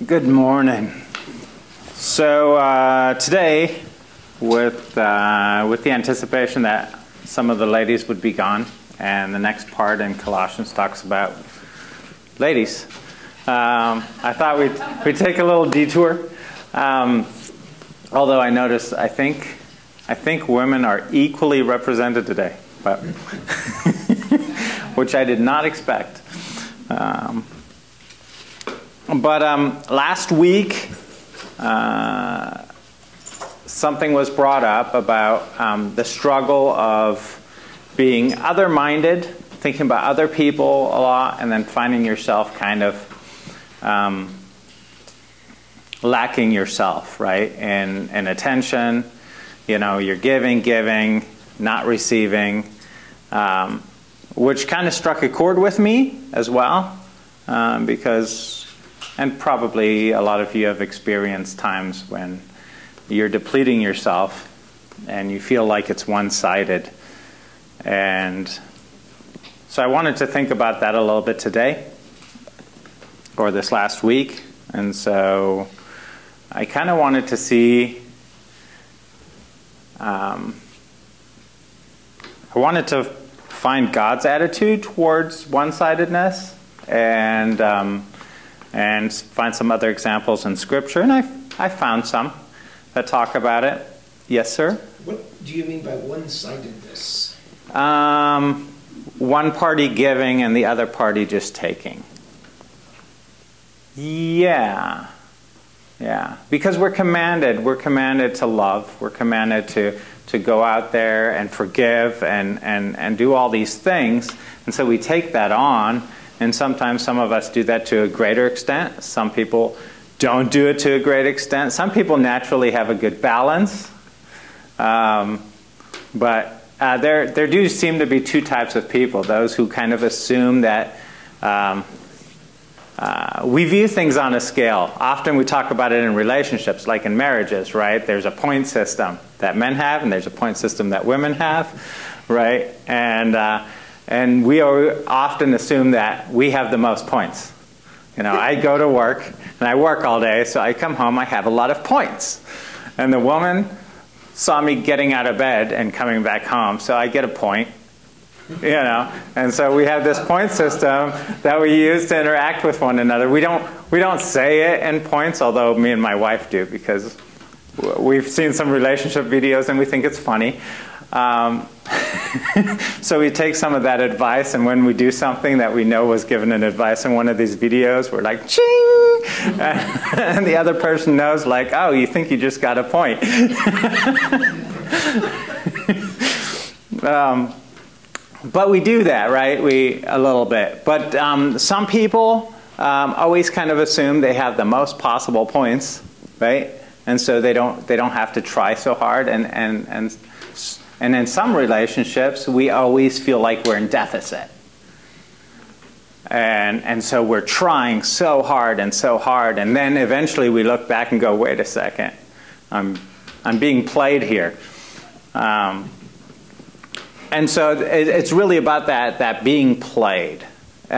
Good morning. So today, with the anticipation that some of the ladies would be gone, and the next part in Colossians talks about ladies, I thought we'd take a little detour. Although I noticed, I think women are equally represented today, but which I did not expect. But last week, something was brought up about the struggle of being other-minded, thinking about other people a lot, and then finding yourself kind of lacking yourself, right? In attention, you're giving, not receiving, which kind of struck a chord with me as well, because... And probably a lot of you have experienced times when you're depleting yourself and you feel like it's one-sided. And so I wanted to think about that a little bit today, or this last week. And so I kind of wanted to see, I wanted to find God's attitude towards one-sidedness, and find some other examples in Scripture. And I found some that talk about it. Yes, sir? What do you mean by one-sidedness? One party giving and the other party just taking. Yeah. Because we're commanded to love. We're commanded to go out there and forgive and do all these things. And so we take that on. And sometimes some of us do that to a greater extent. Some people don't do it to a great extent. Some people naturally have a good balance. But there do seem to be two types of people. Those who kind of assume that we view things on a scale. Often we talk about it in relationships, like in marriages, right? There's a point system that men have, and there's a point system that women have, right? And we often assume that we have the most points. I go to work, and I work all day, so I come home, I have a lot of points. And the woman saw me getting out of bed and coming back home, so I get a point. And so we have this point system that we use to interact with one another. We don't say it in points, although me and my wife do, because we've seen some relationship videos and we think it's funny. So we take some of that advice, and when we do something that we know was given an advice in one of these videos, we're like, ching! And the other person knows, like, oh, you think you just got a point. But we do that, right? A little bit. But some people always kind of assume they have the most possible points, right? And so they don't have to try so hard, and in some relationships, we always feel like we're in deficit. And so we're trying so hard, and then eventually we look back and go, wait a second, I'm being played here. And so it's really about that being played.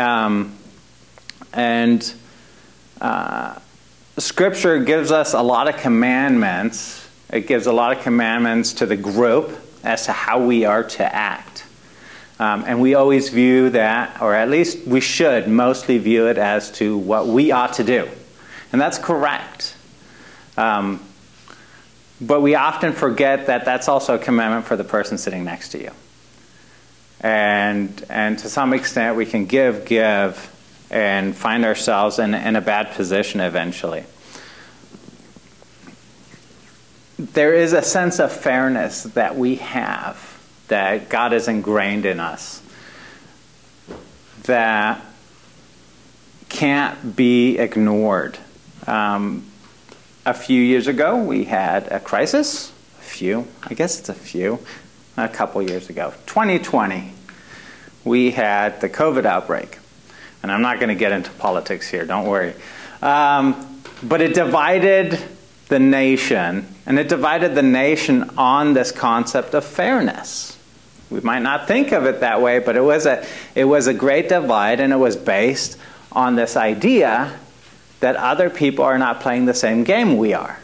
Scripture gives us a lot of commandments. It gives a lot of commandments to the group as to how we are to act. And we always view that, or at least we should mostly view it as to what we ought to do. And that's correct. But we often forget that that's also a commandment for the person sitting next to you. And to some extent we can give, and find ourselves in a bad position eventually. There is a sense of fairness that we have, that God has ingrained in us, that can't be ignored. A few years ago, we had a crisis. A couple years ago. 2020, we had the COVID outbreak. And I'm not going to get into politics here, don't worry. But it divided the nation, and it divided the nation on this concept of fairness. We might not think of it that way, but it was a great divide, and it was based on this idea that other people are not playing the same game we are.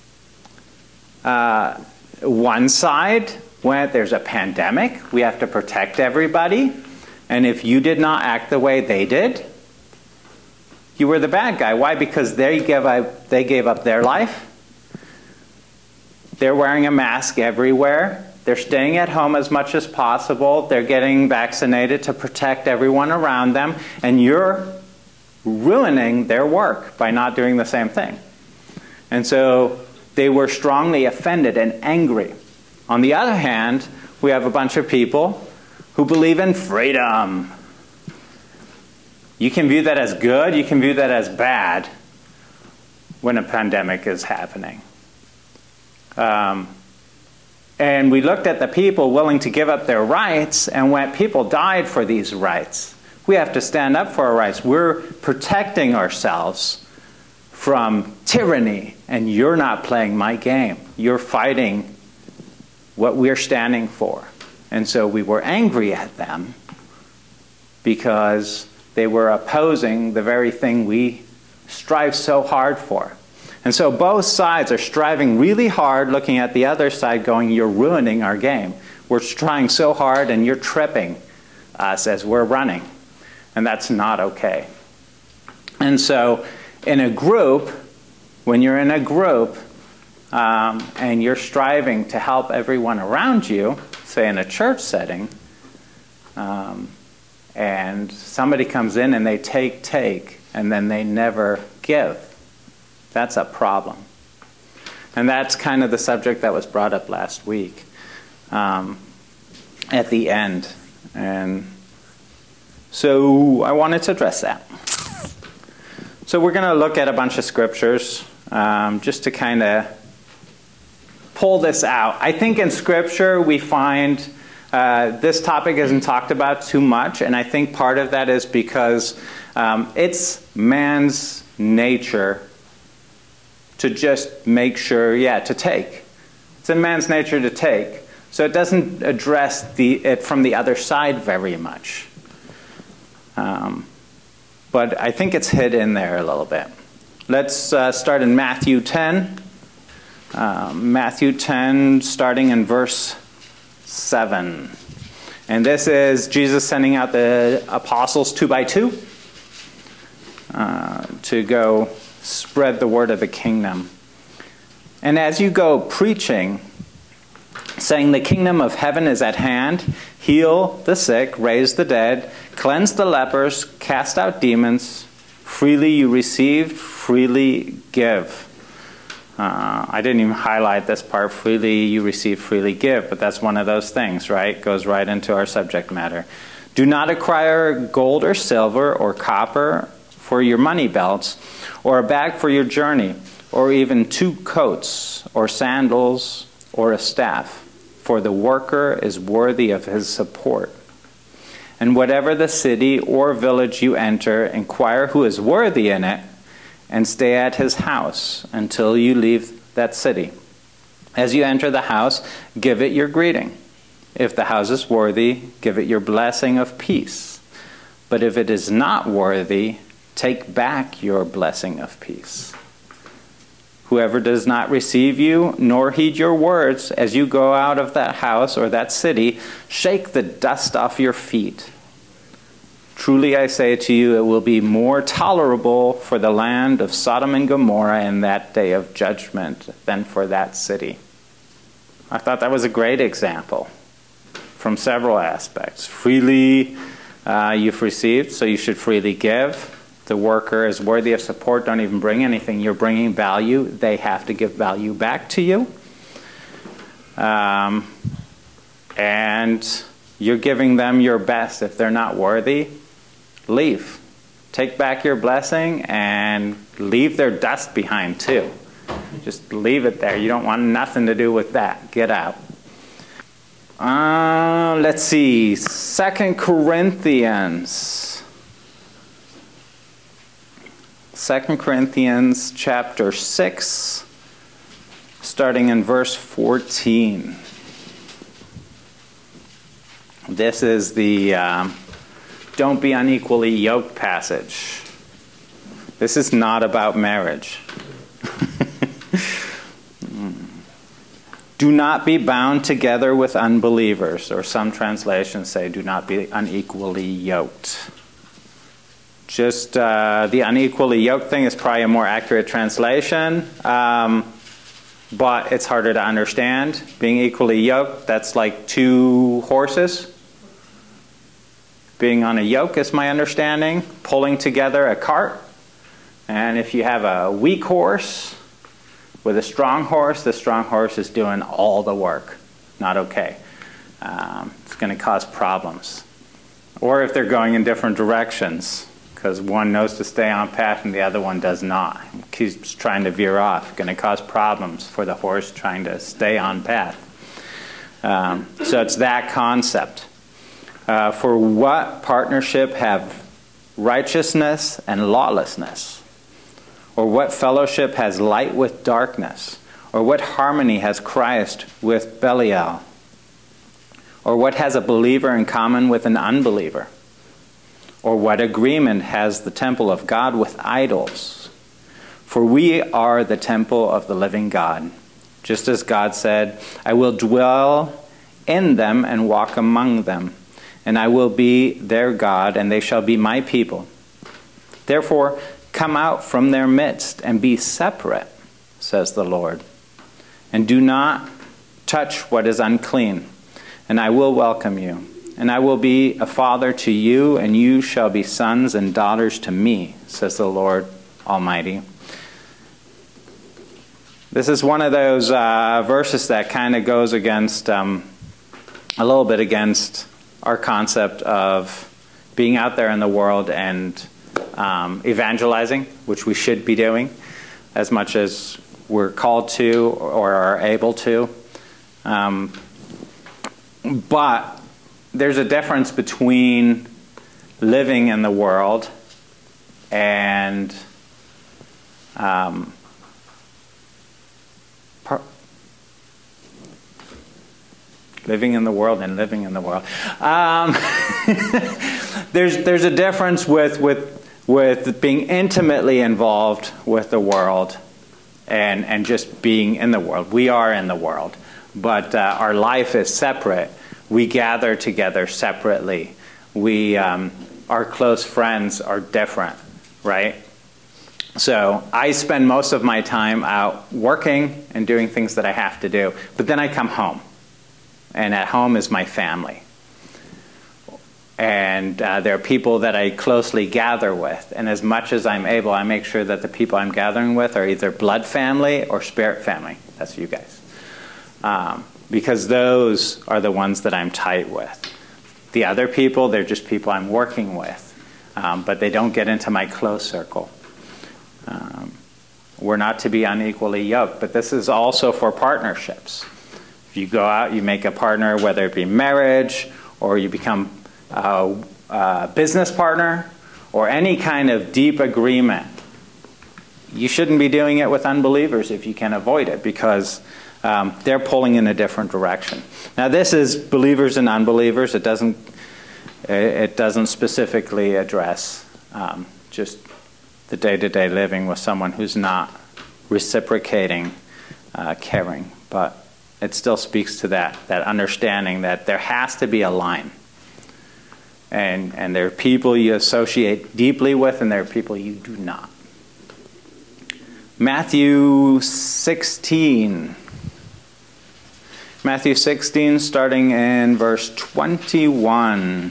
One side, when there's a pandemic, we have to protect everybody, and if you did not act the way they did, you were the bad guy. Why? Because they gave up their life. They're wearing a mask everywhere. They're staying at home as much as possible. They're getting vaccinated to protect everyone around them. And you're ruining their work by not doing the same thing. And so they were strongly offended and angry. On the other hand, we have a bunch of people who believe in freedom. You can view that as good, you can view that as bad when a pandemic is happening. And we looked at the people willing to give up their rights, and when people died for these rights, we have to stand up for our rights. We're protecting ourselves from tyranny, and you're not playing my game. You're fighting what we're standing for. And so we were angry at them because they were opposing the very thing we strive so hard for. And so both sides are striving really hard, looking at the other side going, you're ruining our game. We're trying so hard and you're tripping us as we're running. And that's not okay. And so in a group, when you're in a group and you're striving to help everyone around you, say in a church setting, and somebody comes in and they take, and then they never give, that's a problem. And that's kind of the subject that was brought up last week at the end. And so I wanted to address that. So we're going to look at a bunch of scriptures just to kind of pull this out. I think in Scripture we find this topic isn't talked about too much, and I think part of that is because it's man's nature to just make sure, to take. It's in man's nature to take. So it doesn't address it from the other side very much. But I think it's hid in there a little bit. Let's start in Matthew 10. Matthew 10, starting in verse 7. And this is Jesus sending out the apostles 2 by 2 to go spread the word of the kingdom. And as you go preaching, saying the kingdom of heaven is at hand, heal the sick, raise the dead, cleanse the lepers, cast out demons, freely you received, freely give. I didn't even highlight this part, freely you receive, freely give, but that's one of those things, right? Goes right into our subject matter. Do not acquire gold or silver or copper for your money belts, or a bag for your journey, or even 2 coats, or sandals, or a staff, for the worker is worthy of his support. And whatever the city or village you enter, inquire who is worthy in it, and stay at his house until you leave that city. As you enter the house, give it your greeting. If the house is worthy, give it your blessing of peace. But if it is not worthy, take back your blessing of peace. Whoever does not receive you, nor heed your words, as you go out of that house or that city, shake the dust off your feet. Truly I say to you, it will be more tolerable for the land of Sodom and Gomorrah in that day of judgment than for that city. I thought that was a great example from several aspects. Freely you've received, so you should freely give. The worker is worthy of support. Don't even bring anything. You're bringing value. They have to give value back to you. And you're giving them your best. If they're not worthy, leave. Take back your blessing and leave their dust behind too. Just leave it there. You don't want nothing to do with that. Get out. Let's see. 2 Corinthians. 2 Corinthians chapter 6, starting in verse 14. This is the don't be unequally yoked passage. This is not about marriage. Do not be bound together with unbelievers, or some translations say do not be unequally yoked. Just the unequally yoked thing is probably a more accurate translation, but it's harder to understand. Being equally yoked, that's like two horses. Being on a yoke is my understanding, pulling together a cart. And if you have a weak horse with a strong horse, the strong horse is doing all the work. Not okay. It's going to cause problems. Or if they're going in different directions, because one knows to stay on path and the other one does not. Keeps trying to veer off. Going to cause problems for the horse trying to stay on path. So it's that concept. For what partnership have righteousness and lawlessness? Or what fellowship has light with darkness? Or what harmony has Christ with Belial? Or what has a believer in common with an unbeliever? Or what agreement has the temple of God with idols? For we are the temple of the living God. Just as God said, I will dwell in them and walk among them, and I will be their God, and they shall be my people. Therefore, come out from their midst and be separate, says the Lord, and do not touch what is unclean, and I will welcome you. And I will be a father to you, and you shall be sons and daughters to me, says the Lord Almighty. This is one of those verses that kind of goes against, a little bit against our concept of being out there in the world and evangelizing, which we should be doing as much as we're called to or are able to. But there's a difference between living in the world and living in the world and living in the world. There's a difference with being intimately involved with the world and just being in the world. We are in the world, but our life is separate. We gather together separately. Our close friends are different, right? So I spend most of my time out working and doing things that I have to do. But then I come home. And at home is my family. And there are people that I closely gather with. And as much as I'm able, I make sure that the people I'm gathering with are either blood family or spirit family. That's you guys. Because those are the ones that I'm tight with. The other people, they're just people I'm working with. But they don't get into my close circle. We're not to be unequally yoked. But this is also for partnerships. If you go out, you make a partner, whether it be marriage or you become a business partner or any kind of deep agreement. You shouldn't be doing it with unbelievers if you can avoid it, because they're pulling in a different direction. Now, this is believers and unbelievers. It doesn't specifically address just the day-to-day living with someone who's not reciprocating caring, but it still speaks to that understanding that there has to be a line. And there are people you associate deeply with, and there are people you do not. Matthew 16. Matthew 16, starting in verse 21.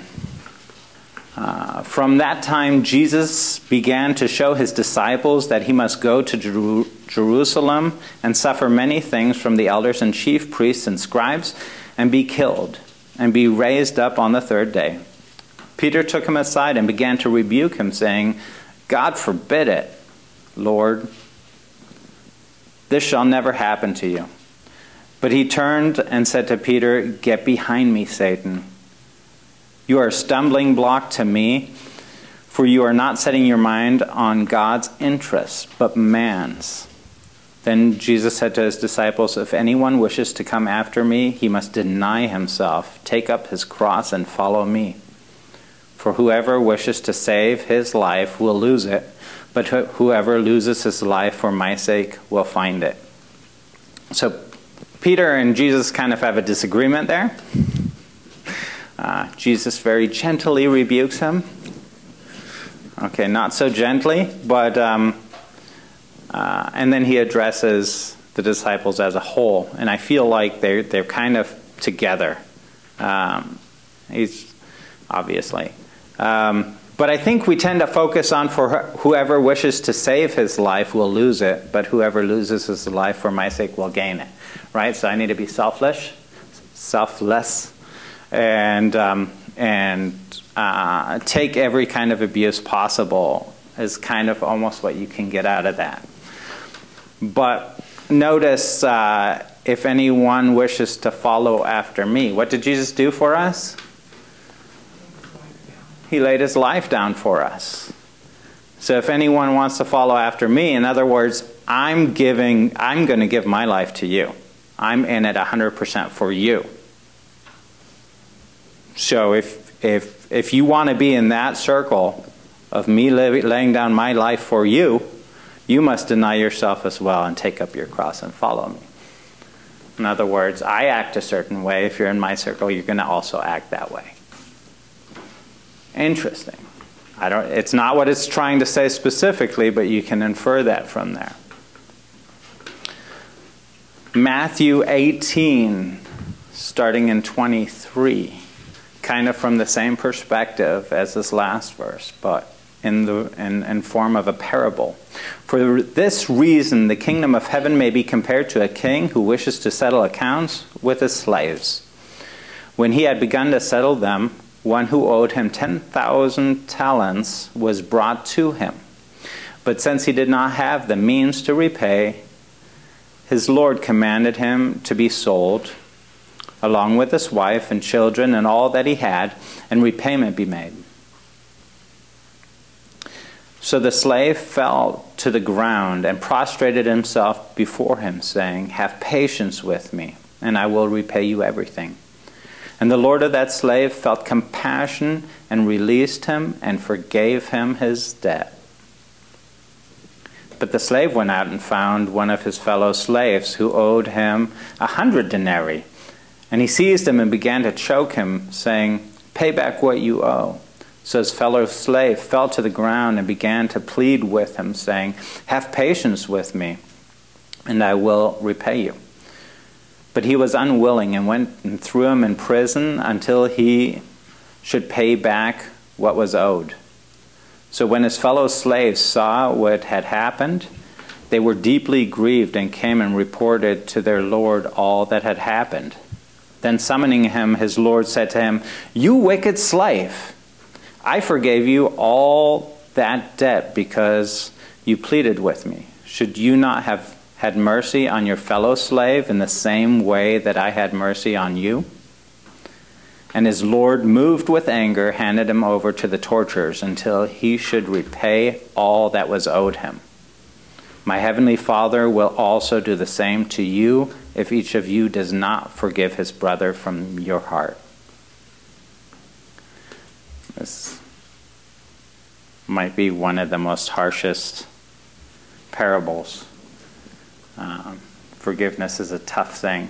From that time, Jesus began to show his disciples that he must go to Jerusalem and suffer many things from the elders and chief priests and scribes, and be killed, and be raised up on the third day. Peter took him aside and began to rebuke him, saying, God forbid it, Lord. This shall never happen to you. But he turned and said to Peter, Get behind me, Satan. You are a stumbling block to me, for you are not setting your mind on God's interests, but man's. Then Jesus said to his disciples, If anyone wishes to come after me, he must deny himself, take up his cross, and follow me. For whoever wishes to save his life will lose it, but whoever loses his life for my sake will find it. So Peter and Jesus kind of have a disagreement there. Jesus very gently rebukes him. Okay, not so gently, but and then he addresses the disciples as a whole, and I feel like they're kind of together. He's obviously, but I think we tend to focus on for whoever wishes to save his life will lose it, but whoever loses his life for my sake will gain it. Right? So I need to be selfless, and take every kind of abuse possible is kind of almost what you can get out of that. But notice, if anyone wishes to follow after me, what did Jesus do for us? He laid his life down for us. So if anyone wants to follow after me, in other words, I'm going to give my life to you. I'm in it 100% for you. So if you want to be in that circle of me laying down my life for you, you must deny yourself as well and take up your cross and follow me. In other words, I act a certain way. If you're in my circle, you're going to also act that way. Interesting. It's not what it's trying to say specifically, but you can infer that from there. Matthew 18, starting in 23, kind of from the same perspective as this last verse, but in form of a parable. For this reason, the kingdom of heaven may be compared to a king who wishes to settle accounts with his slaves. When he had begun to settle them, one who owed him 10,000 talents was brought to him. But since he did not have the means to repay, his Lord commanded him to be sold, along with his wife and children and all that he had, and repayment be made. So the slave fell to the ground and prostrated himself before him, saying, "Have patience with me, and I will repay you everything." And the Lord of that slave felt compassion and released him and forgave him his debt. But the slave went out and found one of his fellow slaves who owed him 100 denarii. And he seized him and began to choke him, saying, "Pay back what you owe." So his fellow slave fell to the ground and began to plead with him, saying, "Have patience with me, and I will repay you." But he was unwilling and went and threw him in prison until he should pay back what was owed. So when his fellow slaves saw what had happened, they were deeply grieved and came and reported to their Lord all that had happened. Then summoning him, his Lord said to him, "You wicked slave, I forgave you all that debt because you pleaded with me. Should you not have had mercy on your fellow slave in the same way that I had mercy on you?" And his Lord, moved with anger, handed him over to the torturers until he should repay all that was owed him. My heavenly Father will also do the same to you if each of you does not forgive his brother from your heart. This might be one of the most harshest parables. Forgiveness is a tough thing.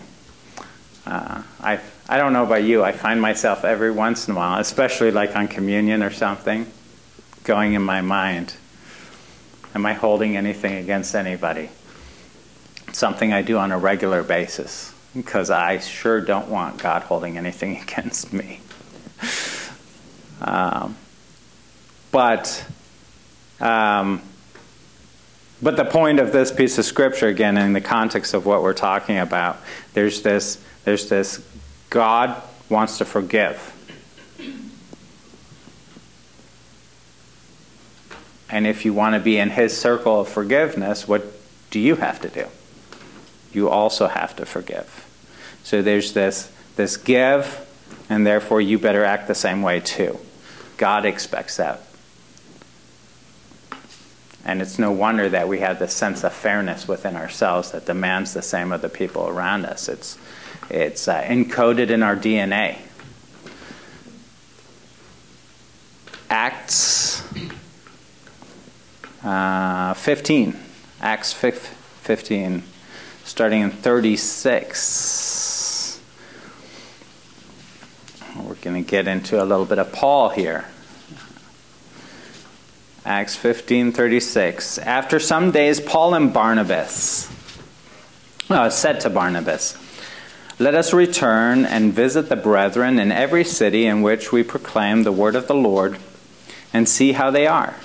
I don't know about you, I find myself every once in a while, especially like on communion or something, going in my mind, am I holding anything against anybody? It's something I do on a regular basis, because I sure don't want God holding anything against me. But the point of this piece of scripture, again, in the context of what we're talking about, there's this God wants to forgive. And if you want to be in his circle of forgiveness, what do you have to do? You also have to forgive. So there's this give, and therefore you better act the same way too. God expects that. And it's no wonder that we have this sense of fairness within ourselves that demands the same of the people around us. It's encoded in our DNA. Acts 15. Acts 15, starting in 36. We're going to get into a little bit of Paul here. Acts 15:36. After some days, Paul and Barnabas said to Barnabas, "Let us return and visit the brethren in every city in which we proclaim the word of the Lord and see how they are."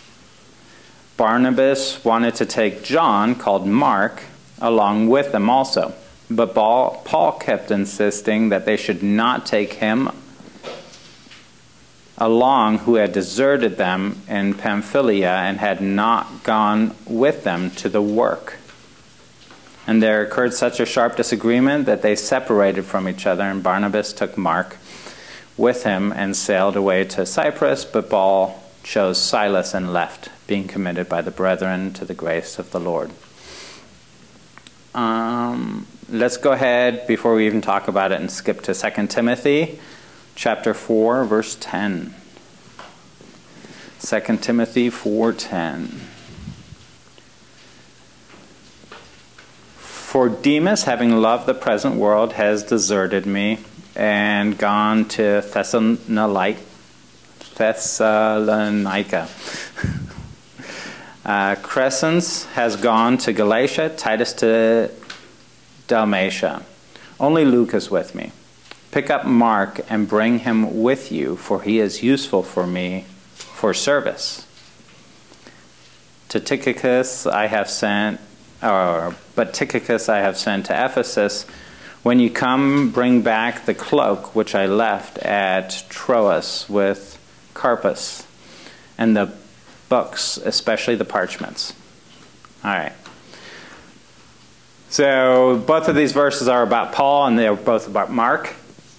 Barnabas wanted to take John, called Mark, along with them also. But Paul kept insisting that they should not take him along, who had deserted them in Pamphylia and had not gone with them to the work. And there occurred such a sharp disagreement that they separated from each other, and Barnabas took Mark with him and sailed away to Cyprus, but Paul chose Silas and left, being committed by the brethren to the grace of the Lord. Let's go ahead, before we even talk about it, and skip to 2 Timothy chapter 4, verse 10. 2 Timothy 4:10. For Demas, having loved the present world, has deserted me and gone to Thessalonica. Crescens has gone to Galatia, Titus to Dalmatia. Only Luke is with me. Pick up Mark and bring him with you, for he is useful for me for service. To Tychicus I have sent, but Tychicus I have sent to Ephesus. When you come, bring back the cloak which I left at Troas with Carpus, and the books, especially the parchments. All right. So both of these verses are about Paul, and they're both about Mark.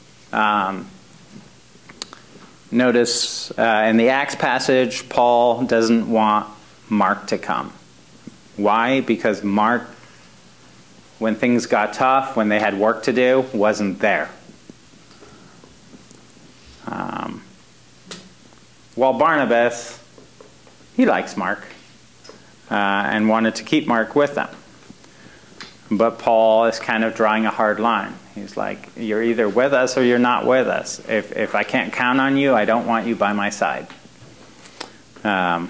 Notice in the Acts passage, Paul doesn't want Mark to come. Why? Because Mark, when things got tough, when they had work to do, wasn't there. While Barnabas, he likes Mark and wanted to keep Mark with them. But Paul is kind of drawing a hard line. He's like, you're either with us or you're not with us. If I can't count on you, I don't want you by my side. Now,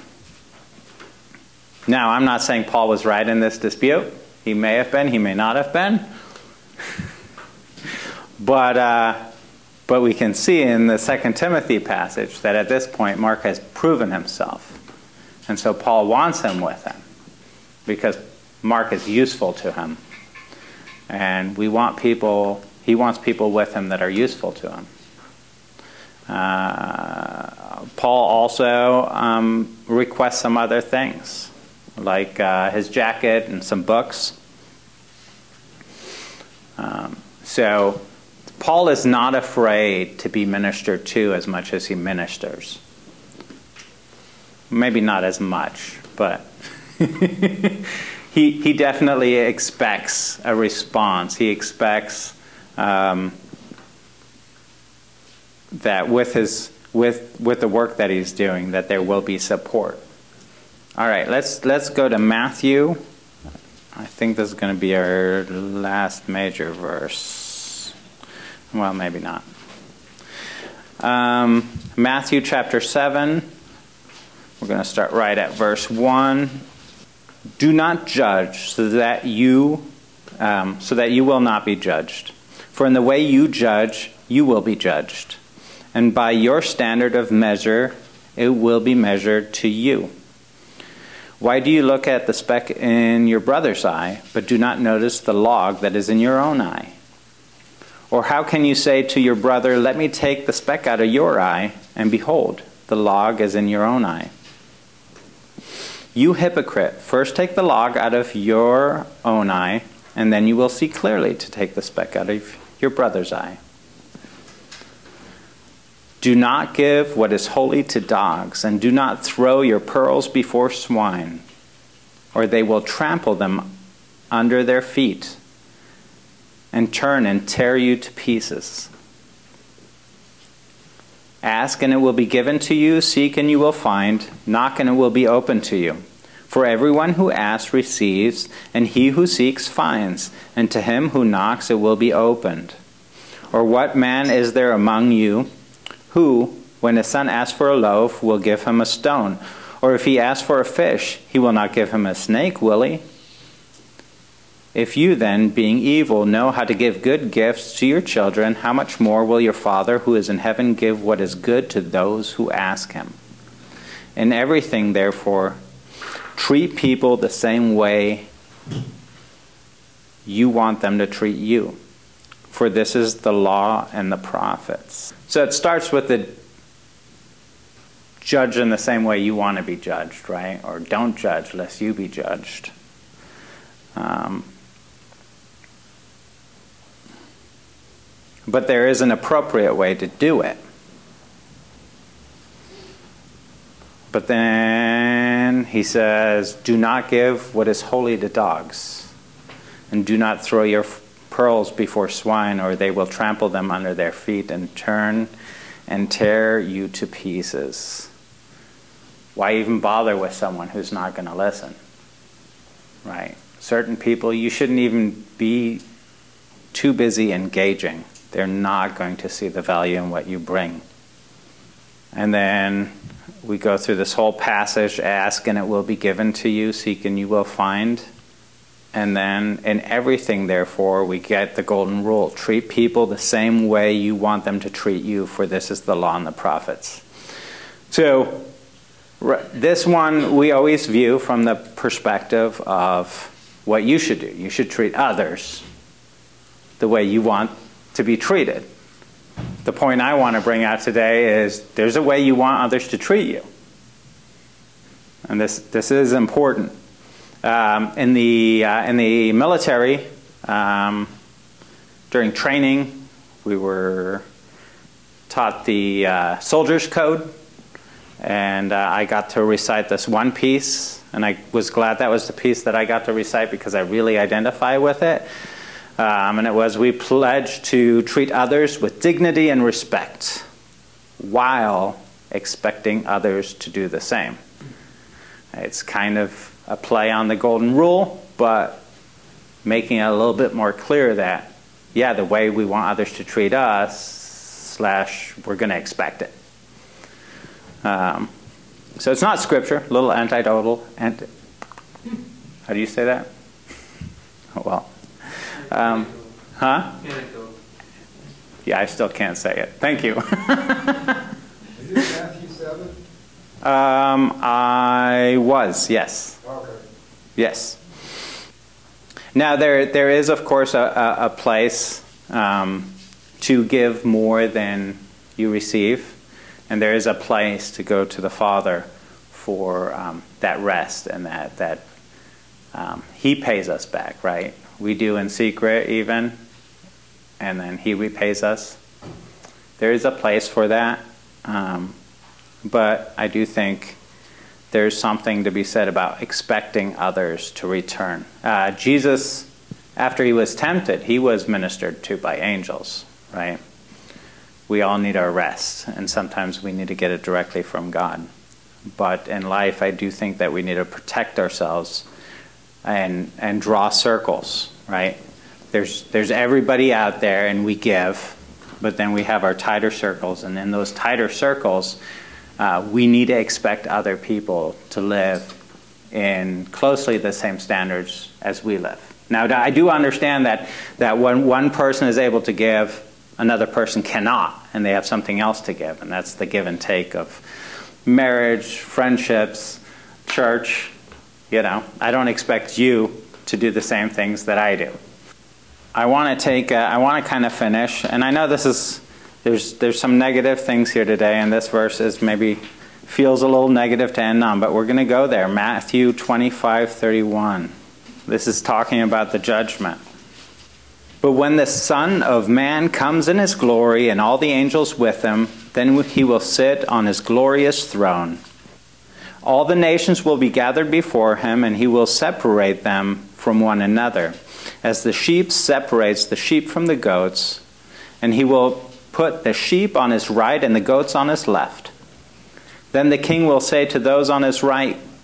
I'm not saying Paul was right in this dispute. He may have been, he may not have been. But we can see in the 2 Timothy passage that at this point Mark has proven himself. And so Paul wants him with him because Mark is useful to him. And he wants people with him that are useful to him. Paul also requests some other things, like his jacket and some books. So Paul is not afraid to be ministered to as much as he ministers. Maybe not as much, but he definitely expects a response. He expects that with the work that he's doing, that there will be support. All right, let's go to Matthew. I think this is going to be our last major verse. Well, maybe not. Matthew chapter 7. We're going to start right at verse 1. Do not judge so that you will not be judged. For in the way you judge, you will be judged. And by your standard of measure, it will be measured to you. Why do you look at the speck in your brother's eye, but do not notice the log that is in your own eye? Or how can you say to your brother, let me take the speck out of your eye, and behold, the log is in your own eye? You hypocrite, first take the log out of your own eye, and then you will see clearly to take the speck out of your brother's eye. Do not give what is holy to dogs, and do not throw your pearls before swine, or they will trample them under their feet, and turn and tear you to pieces. Ask and it will be given to you, seek and you will find, knock and it will be opened to you. For everyone who asks receives, and he who seeks finds, and to him who knocks it will be opened. Or what man is there among you who, when his son asks for a loaf, will give him a stone? Or if he asks for a fish, he will not give him a snake, will he? If you then, being evil, know how to give good gifts to your children, how much more will your Father who is in heaven give what is good to those who ask him? In everything, therefore, treat people the same way you want them to treat you. For this is the law and the prophets. So it starts with the judge in the same way you want to be judged, right? Or don't judge lest you be judged. But there is an appropriate way to do it. But then he says, do not give what is holy to dogs, and do not throw your pearls before swine, or they will trample them under their feet and turn and tear you to pieces. Why even bother with someone who's not going to listen? Right? Certain people, you shouldn't even be too busy engaging. They're not going to see the value in what you bring. And then we go through this whole passage, ask and it will be given to you, seek and you will find. And then in everything, therefore, we get the golden rule. Treat people the same way you want them to treat you, for this is the law and the prophets. So this one we always view from the perspective of what you should do. You should treat others the way you want to be treated. The point I want to bring out today is there's a way you want others to treat you. And this is important. In the military, during training, we were taught the Soldier's Code, and I got to recite this one piece, and I was glad that was the piece that I got to recite because I really identify with it. And it was, we pledge to treat others with dignity and respect while expecting others to do the same. It's kind of a play on the golden rule, but making it a little bit more clear that, yeah, the way we want others to treat us, / we're going to expect it. So it's not scripture, a little anecdotal. How do you say that? Oh, well. Yeah, I still can't say it. Thank you. Is it Matthew 7? I was, yes. Okay. Yes. Now, there is, of course, a place to give more than you receive, and there is a place to go to the Father for that rest and that He pays us back, right? We do in secret even, and then He repays us. There is a place for that, but I do think there's something to be said about expecting others to return. Jesus, after He was tempted, He was ministered to by angels, right? We all need our rest, and sometimes we need to get it directly from God. But in life, I do think that we need to protect ourselves and draw circles, right? There's everybody out there, and we give, but then we have our tighter circles, and in those tighter circles, we need to expect other people to live in closely the same standards as we live. Now, I do understand that when one person is able to give, another person cannot, and they have something else to give, and that's the give and take of marriage, friendships, church. You know, I don't expect you to do the same things that I do. I want to kind of finish, and I know there's some negative things here today, and this verse is maybe feels a little negative to end on, but we're going to go there. Matthew 25:31. This is talking about the judgment. But when the Son of Man comes in His glory and all the angels with Him, then He will sit on His glorious throne. All the nations will be gathered before Him, and He will separate them from one another, as the sheep separates the sheep from the goats, and He will put the sheep on His right and the goats on His left. Then the King will say to those on His right,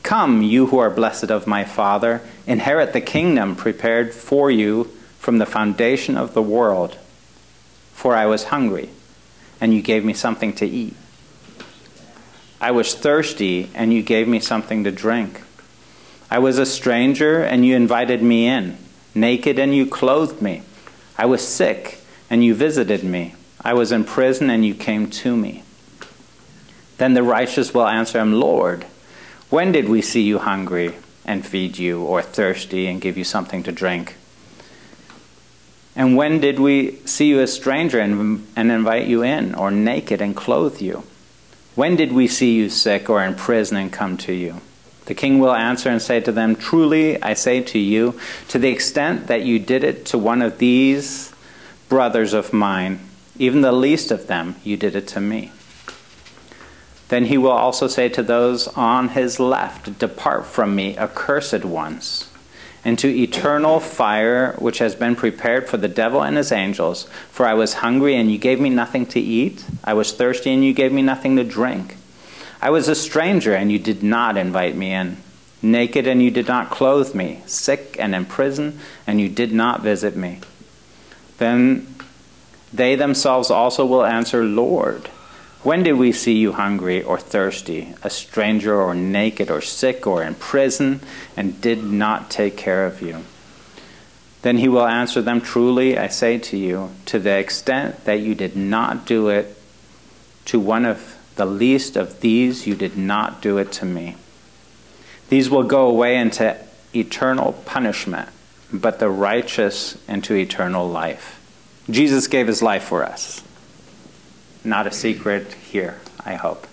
Come, you who are blessed of my Father, inherit the kingdom prepared for you from the foundation of the world. For I was hungry, and you gave me something to eat. I was thirsty, and you gave me something to drink. I was a stranger, and you invited me in. Naked, and you clothed me. I was sick, and you visited me. I was in prison, and you came to me. Then the righteous will answer him, Lord, when did we see you hungry and feed you, or thirsty and give you something to drink? And when did we see you a stranger and invite you in, or naked and clothe you? When did we see you sick or in prison and come to you? The king will answer and say to them, Truly I say to you, to the extent that you did it to one of these brothers of mine, even the least of them, you did it to me. Then he will also say to those on his left, Depart from me, accursed ones, into eternal fire which has been prepared for the devil and his angels. For I was hungry, and you gave me nothing to eat. I was thirsty, and you gave me nothing to drink. I was a stranger, and you did not invite me in. Naked, and you did not clothe me. Sick and in prison, and you did not visit me. Then they themselves also will answer, Lord, when did we see you hungry or thirsty, a stranger or naked or sick or in prison, and did not take care of you? Then he will answer them, Truly I say to you, to the extent that you did not do it to one of the least of these, you did not do it to me. These will go away into eternal punishment, but the righteous into eternal life. Jesus gave his life for us. Not a secret here, I hope.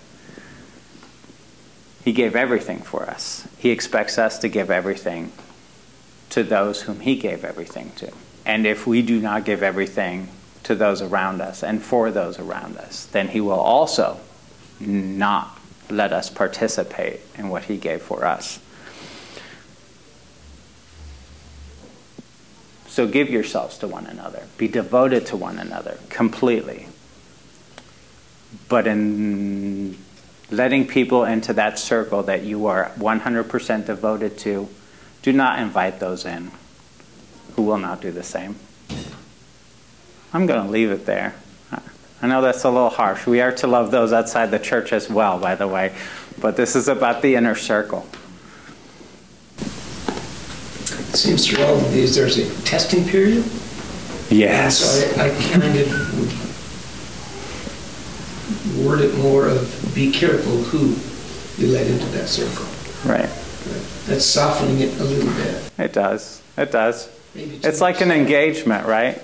He gave everything for us. He expects us to give everything to those whom he gave everything to. And if we do not give everything to those around us and for those around us, then he will also not let us participate in what he gave for us. So give yourselves to one another. Be devoted to one another completely. But in letting people into that circle that you are 100% devoted to, do not invite those in who will not do the same. I'm going to leave it there. I know that's a little harsh. We are to love those outside the church as well, by the way. But this is about the inner circle. It seems through all of these there's a testing period. Yes. So I kind of would word it more of be careful who you let into that circle. Right. That's softening it a little bit. It does. It does. It's like much. an engagement, right?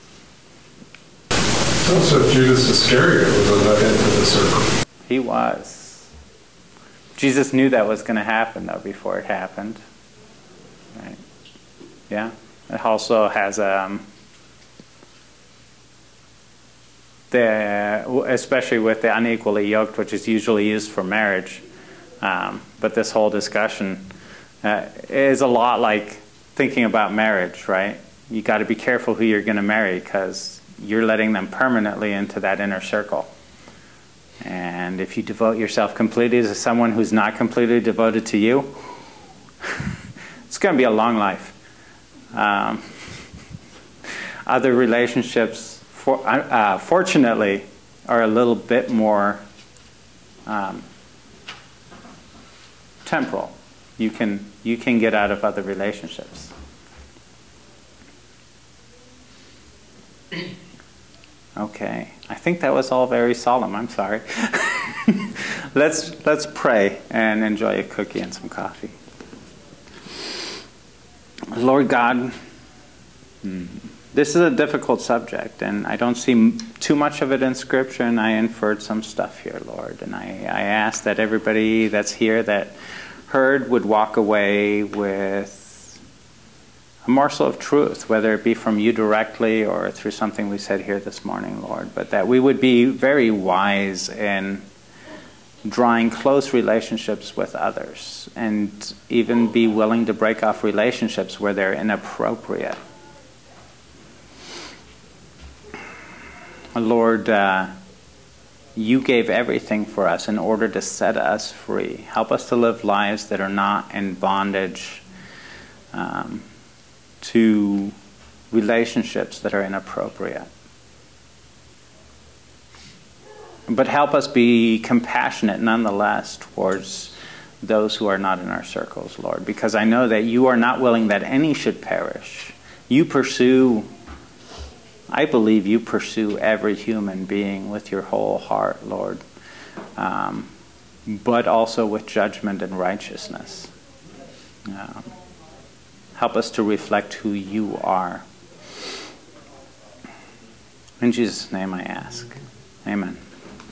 Also, Judas Iscariot was let into the circle. He was. Jesus knew that was going to happen, though, before it happened. Right. Yeah. It also has especially with the unequally yoked, which is usually used for marriage. But this whole discussion is a lot like thinking about marriage, right? You got to be careful who you're going to marry, because you're letting them permanently into that inner circle. And if you devote yourself completely to someone who's not completely devoted to you, it's going to be a long life. Other relationships, fortunately, are a little bit more temporal. You can get out of other relationships. Okay, I think that was all very solemn. I'm sorry. Let's pray and enjoy a cookie and some coffee. Lord God, this is a difficult subject, and I don't see too much of it in Scripture, and I inferred some stuff here, Lord. And I ask that everybody that's here that heard would walk away with a morsel of truth, whether it be from you directly or through something we said here this morning, Lord, but that we would be very wise in drawing close relationships with others, and even be willing to break off relationships where they're inappropriate. Lord, you gave everything for us in order to set us free. Help us to live lives that are not in bondage to relationships that are inappropriate. But help us be compassionate nonetheless towards those who are not in our circles, Lord, because I know that you are not willing that any should perish. I believe you pursue every human being with your whole heart, Lord, but also with judgment and righteousness. Help us to reflect who you are. In Jesus' name I ask. Amen.